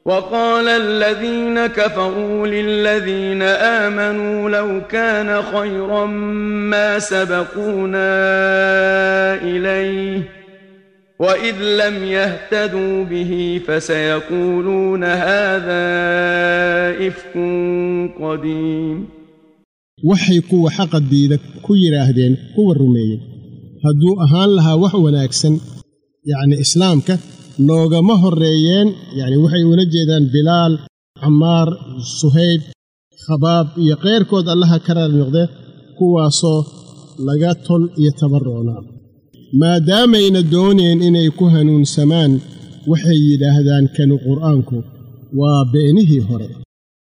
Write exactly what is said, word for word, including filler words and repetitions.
وقال الذين كفروا للذين آمنوا لو كان خيرا ما سبقونا إليه وإذ لم يهتدوا به فسيقولون هذا إفك قديم. waxay kuwa xaqa diida ku yiraahdeen kuwa rumeeyay hadduu ahaan lahaa wax wanaagsan yacni islaamka noogama horeeyeen yacni waxay ula jeedaan bilaal camaar suhayb khabaab iyo qeyrkood allaha ka raali noqdee kuwaasoo laga tol iyo tabarroonaa maadaamayna dooneen inay ku hanuunsamaan waxay yidhaahdaan kanu qur'aanku waa beenihii hore.